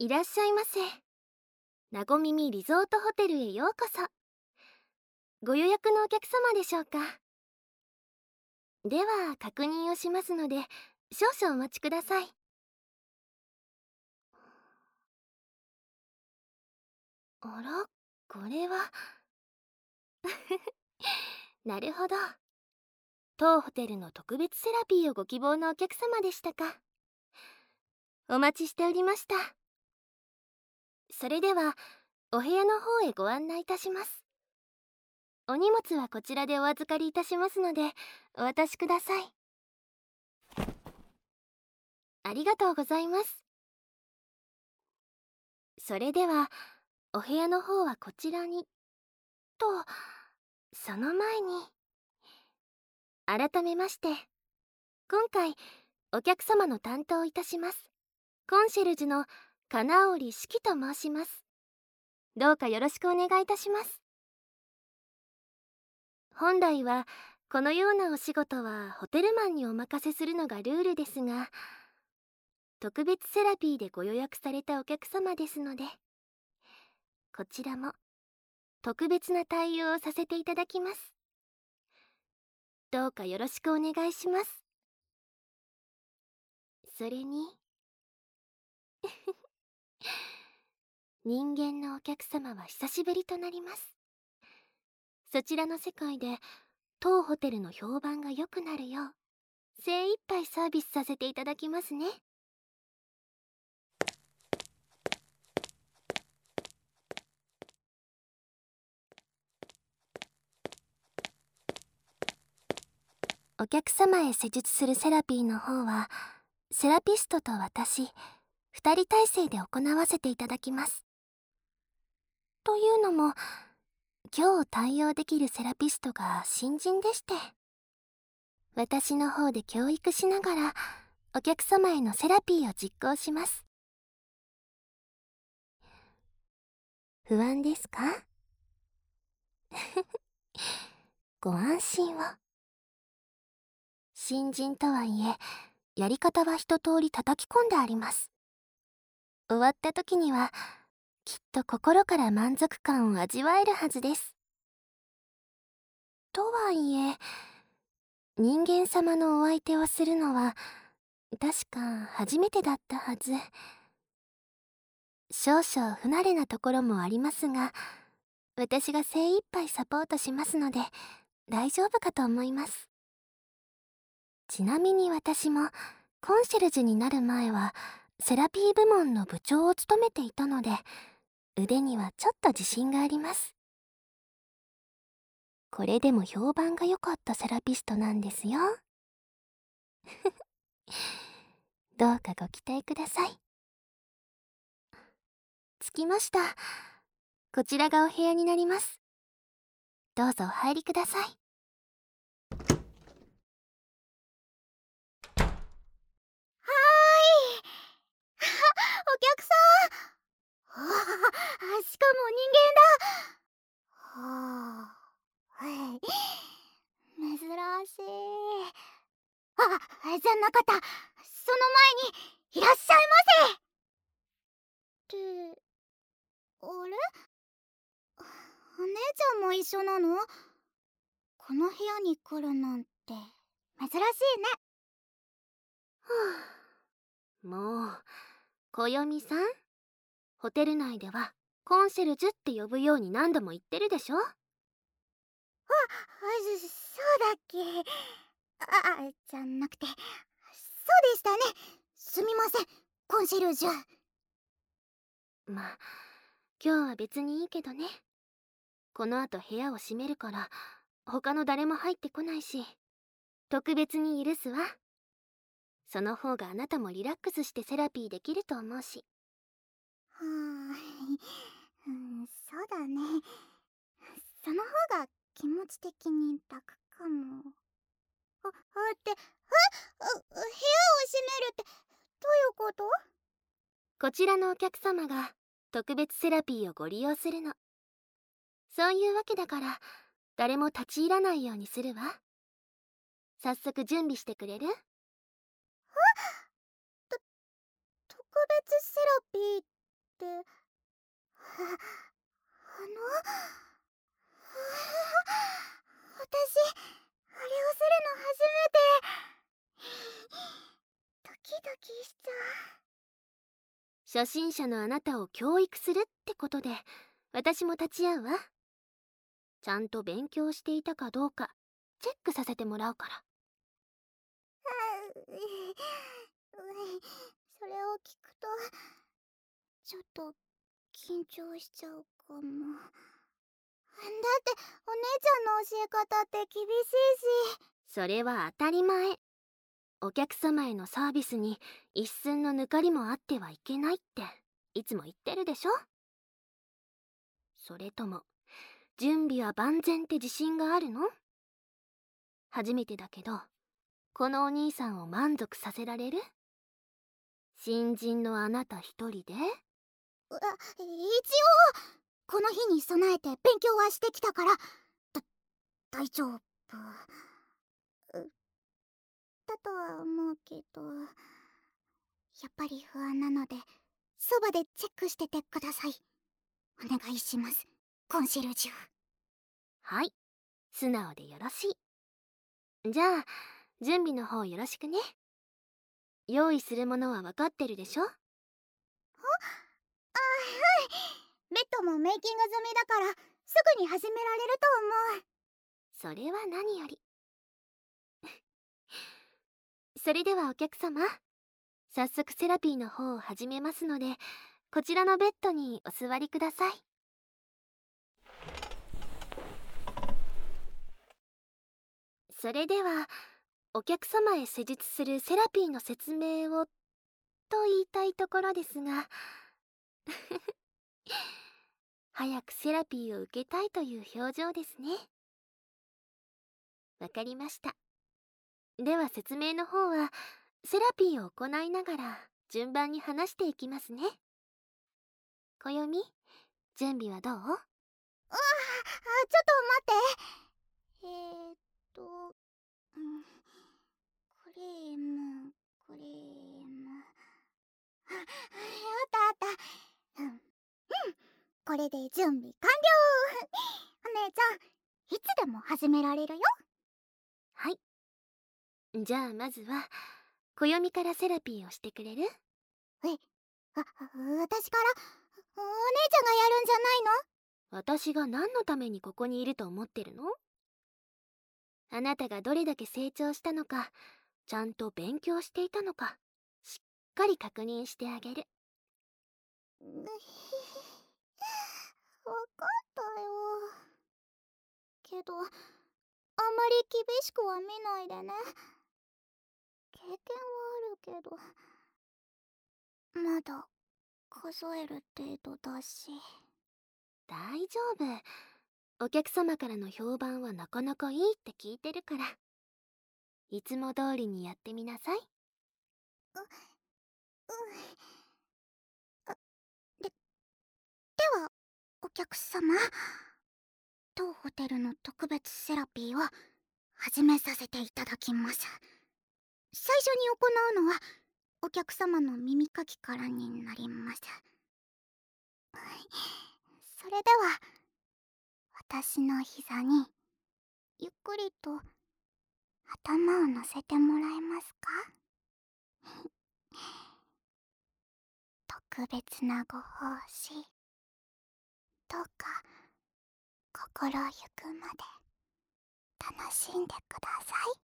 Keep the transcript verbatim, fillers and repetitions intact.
いらっしゃいませ。なごみみリゾートホテルへようこそ。ご予約のお客様でしょうか？では確認をしますので少々お待ちください。あら、これはなるほど。当ホテルの特別セラピーをご希望のお客様でしたか。お待ちしておりました。それではお部屋の方へご案内いたします。お荷物はこちらでお預かりいたしますのでお渡しください。ありがとうございます。それではお部屋の方はこちらにと、その前に改めまして今回お客様の担当いたしますコンシェルジュの金織四季と申します。どうかよろしくお願いいたします。本来はこのようなお仕事はホテルマンにお任せするのがルールですが、特別セラピーでご予約されたお客様ですので、こちらも特別な対応をさせていただきます。どうかよろしくお願いします。それに人間のお客様は久しぶりとなります。そちらの世界で当ホテルの評判が良くなるよう精一杯サービスさせていただきますね。お客様へ施術するセラピーの方はセラピストと私ふたり体制で行わせていただきます。というのも今日対応できるセラピストが新人でして、私の方で教育しながらお客様へのセラピーを実行します。不安ですか？ご安心を。新人とはいえやり方は一通り叩き込んであります。終わった時にはきっと心から満足感を味わえるはずです。とはいえ人間様のお相手をするのは確か初めてだったはず。少々不慣れなところもありますが、私が精一杯サポートしますので大丈夫かと思います。ちなみに私もコンシェルジュになる前はセラピー部門の部長を務めていたので腕にはちょっと自信があります。これでも評判が良かったセラピストなんですよ。どうかご期待ください。着きました。こちらがお部屋になります。どうぞお入りください。 はーい。お客さん。ああ、しかも人間だ。はあ、はい。珍しい。あ、じゃなかった。その前にいらっしゃいませ。って、あれ？お姉ちゃんも一緒なの？この部屋に来るなんて珍しいね。 はあ、もうこよみさん、ホテル内ではコンシェルジュって呼ぶように何度も言ってるでしょ。 あ、そそうだっけ。あ、じゃなくて、そうでしたね。すみません、コンシェルジュ。 まあ今日は別にいいけどね。この後部屋を閉めるから他の誰も入ってこないし特別に許すわ。その方があなたもリラックスしてセラピーできると思うし。 はあ、うん、そうだね。その方が気持ち的に楽かも。あ、あって、え、あ、部屋を閉めるってどういうこと？ こちらのお客様が特別セラピーをご利用するの。そういうわけだから誰も立ち入らないようにするわ。早速準備してくれる？ 特別セラピーっで、あ、あの私、あれをするの初めて。ドキドキしちゃ初心者のあなたを教育するってことで私も立ち会うわ。ちゃんと勉強していたかどうかチェックさせてもらうから。 う。それを聞くとちょっと緊張しちゃうかも。だってお姉ちゃんの教え方って厳しいし。 それは当たり前。お客様へのサービスに一寸の抜かりもあってはいけないっていつも言ってるでしょ。それとも準備は万全って自信があるの？初めてだけどこのお兄さんを満足させられる？新人のあなた一人で？ あ、一応この日に備えて勉強はしてきたから、だ、大丈夫だとは思うけど、やっぱり不安なのでそばでチェックしててください。お願いします、コンシェルジュ。 はい、素直でよろしい。じゃあ準備の方よろしくね。用意するものは分かってるでしょ？あ、はい。 ベッドもメイキング済みだからすぐに始められると思う。 それは何より。それではお客様、早速セラピーの方を始めますのでこちらのベッドにお座りください。それではお客様へ施術するセラピーの説明をと言いたいところですが早くセラピーを受けたいという表情ですね。わかりました。では説明の方はセラピーを行いながら順番に話していきますね。暦、準備はどう？ああ、 ちょっと待って。えーっと、うん、クレームクレームあ、あったあった。うん、うん、これで準備完了。お姉ちゃん、いつでも始められるよ。 はい。じゃあまずは暦からセラピーをしてくれる？ え、あ、私からお姉ちゃんがやるんじゃないの？ 私が何のためにここにいると思ってるの？あなたがどれだけ成長したのか、ちゃんと勉強していたのか、しっかり確認してあげる。 わかったよ。けど、あんまり厳しくは見ないでね。経験はあるけど、まだ数える程度だし。 大丈夫。お客様からの評判はなかなかいいって聞いてるから。いつも通りにやってみなさい。う、 うん。あ、で、では、お客様。当ホテルの特別セラピーを始めさせていただきます。最初に行うのはお客様の耳かきからになります。それでは私の膝にゆっくりと頭を乗せてもらえますか？特別なご奉仕、どうか心ゆくまで楽しんでください。